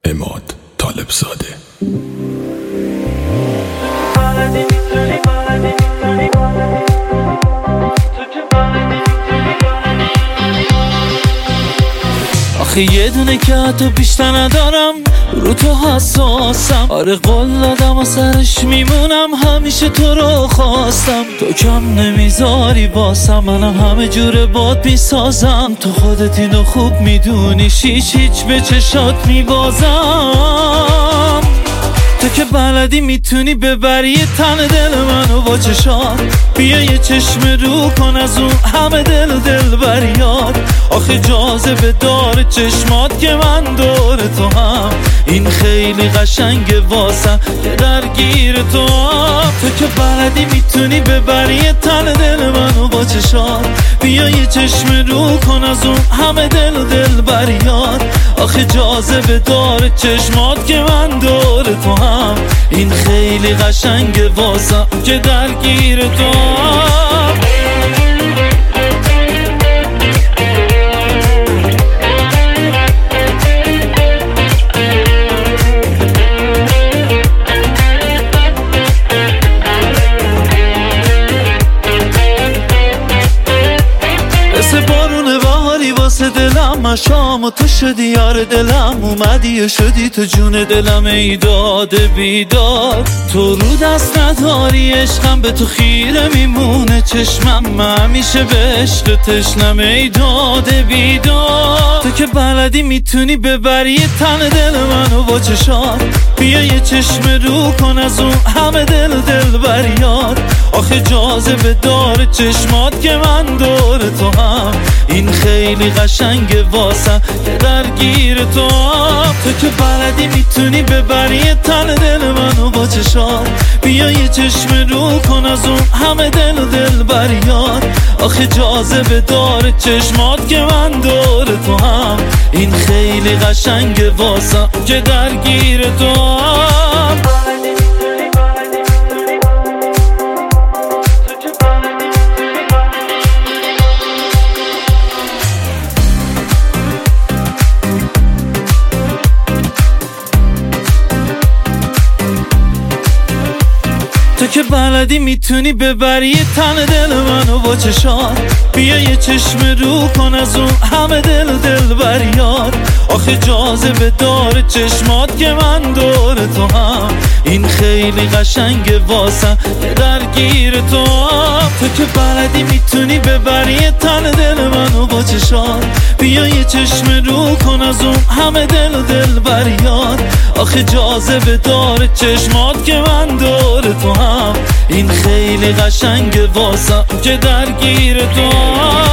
عماد طالبزاده. آخه یه دونه که حتی بیشتر ندارم، رو تو حساسم. آره قول دادم و سرش میمونم، همیشه تو رو خواستم. تو کم نمیذاری باسم، منم همه جوره باد میسازم. تو خودت اینو خوب میدونی، هیچ به چشات میبازم. تو که بلدی میتونی ببری تن دل منو با چشات. بیا یه چشم رو کن از اون همه دل بریاد. آخه جاذبه داره چشمات که من دور تو هم. این خیلی قشنگه واسم که درگیر تو هم. تو که بلدی میتونی ببری تن دل منو با چشات. بیا یه چشم رو کن از اون همه دل بریاد. آخه جاذبه داره چشمات که من دور تو هم. این خیلی قشنگه واسم که درگیر تو هم. دلم مشام و تو شدی یار دلم، اومدی و شدی تو جون دلم. ای داد بیداد تو رو دست نداری، عشقم به تو خیره میمونه چشمم. من همیشه به عشق تشنم. ای داد بیداد تو که بلدی میتونی ببری تن دل منو با چشات. بیا یه چشم رو کن از اون همه دل بریاد. آخه جاذبه داره چشمات که من دور تو هم. این خیلی قشنگه واسم که درگیر تو هم. تو که بلدی میتونی ببری تن دل منو با چشات. بیا یه چشم رو کن از اون همه دل بریاد. آخه جاذبه داره چشمات که من دور تو هم. این خیلی قشنگه واسم که درگیر تو هم. تو که بلدی میتونی ببری تن دل منو با چشات. بیا یه چشم رو کن از اون همه دل بریاد. آخه جاذبه داره چشمات که من دور تو هم. این خیلی قشنگه واسم که درگیر تو هم. تو که بلدی میتونی ببری تن دل منو با چشات. بیا یه چشم رو کن از اون همه دل بریاد. آخه جاذبه داره چشمات که من دور تو هم. این خیلی قشنگه واسم که درگیر تو هم.